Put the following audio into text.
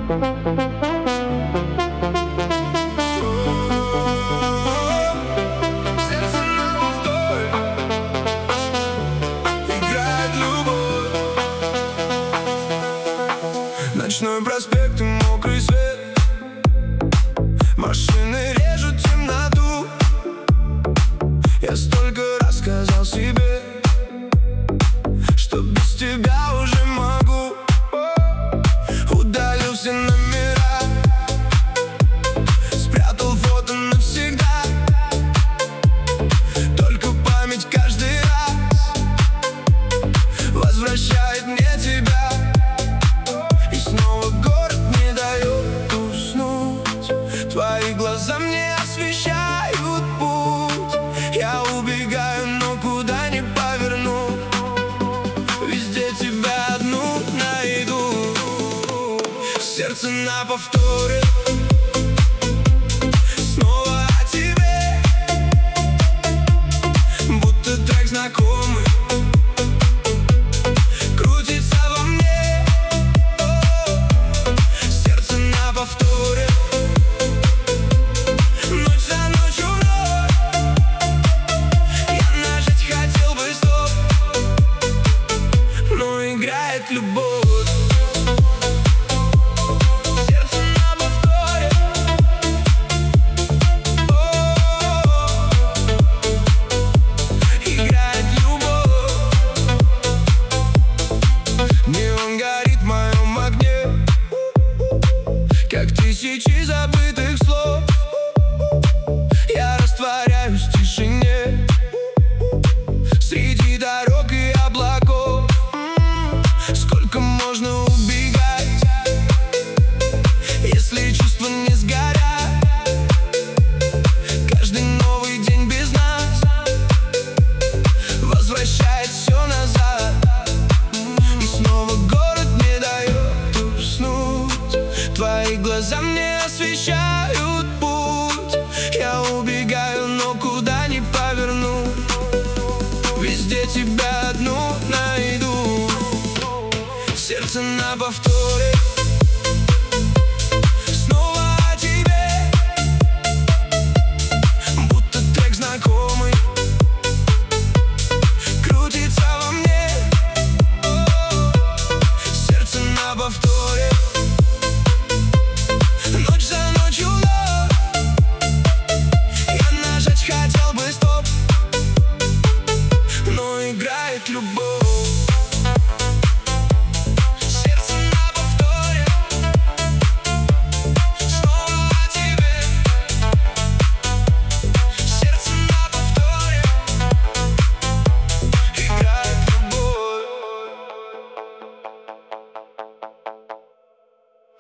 Ночной проспект и мокрый свет, машины режут темноту. Я столько раз сказал себе, что без тебя уже могу. Удалил все номера, спрятал фото навсегда. Только память каждый раз возвращает мне тебя. И снова город не дает уснуть, твои глаза мне освещают путь. Я убегаю, но куда не поверну, везде тебя одну найду. Сердце на повторе, снова о тебе, будто трек знакомый крутится во мне. Сердце на повторе, ночь за ночью вновь. Я нажать хотел бы стоп, но играет любовь. Сердце на повторе, играет любовь. Неон горит в моем огне, как тысячи забытых слов. Я растворяюсь в тишине среди дорог и облаков. Сколько можно убегать, если чувства не сгорят? Каждый новый день без нас возвращает все назад. И снова город не дает уснуть, твои глаза мне освещают путь. Я убегаю, но куда не поверну, везде тебя одну найду. Сердце на повторе,